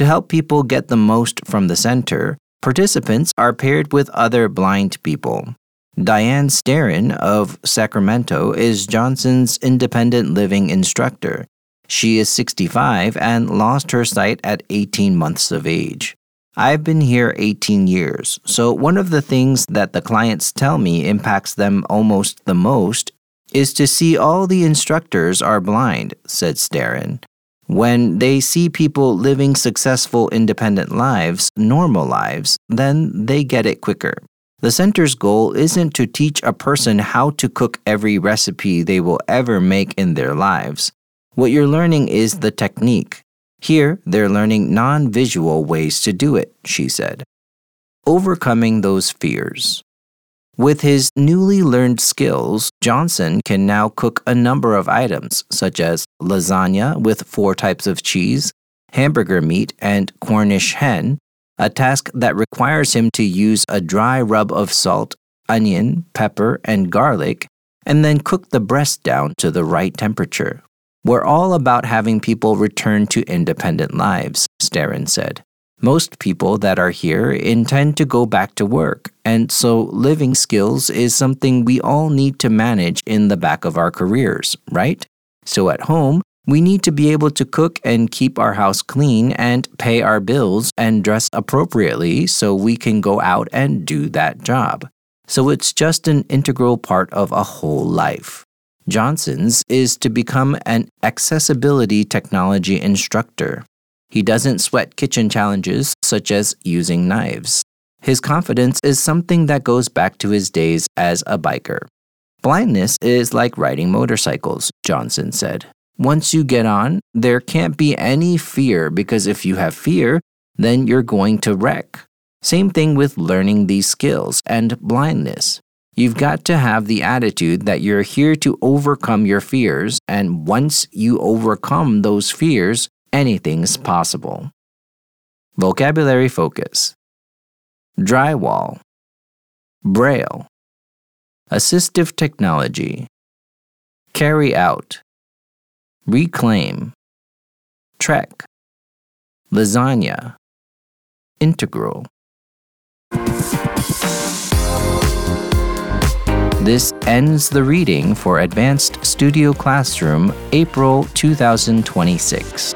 To help people get the most from the center, participants are paired with other blind people. Diane Starrin of Sacramento is Johnson's independent living instructor. She is 65 and lost her sight at 18 months of age. I've been here 18 years, so one of the things that the clients tell me impacts them almost the most is to see all the instructors are blind, said Starrin. When they see people living successful independent lives, normal lives, then they get it quicker. The center's goal isn't to teach a person how to cook every recipe they will ever make in their lives. What you're learning is the technique. Here, they're learning non-visual ways to do it, she said. Overcoming those fears. With his newly learned skills, Johnson can now cook a number of items, such as lasagna with 4 types of cheese, hamburger meat, and Cornish hen, a task that requires him to use a dry rub of salt, onion, pepper, and garlic, and then cook the breast down to the right temperature. We're all about having people return to independent lives, Starrin said. Most people that are here intend to go back to work, and so living skills is something we all need to manage in the back of our careers, right? So at home, we need to be able to cook and keep our house clean and pay our bills and dress appropriately so we can go out and do that job. So it's just an integral part of a whole life. Johnson's is to become an accessibility technology instructor. He doesn't sweat kitchen challenges such as using knives. His confidence is something that goes back to his days as a biker. Blindness is like riding motorcycles, Johnson said. Once you get on, there can't be any fear because if you have fear, then you're going to wreck. Same thing with learning these skills and blindness. You've got to have the attitude that you're here to overcome your fears, and once you overcome those fears, anything's possible. Vocabulary focus. Drywall. Braille. Assistive technology. Carry out. Reclaim. Trek. Lasagna. Integral. This ends the reading for Advanced Studio Classroom, April 2026.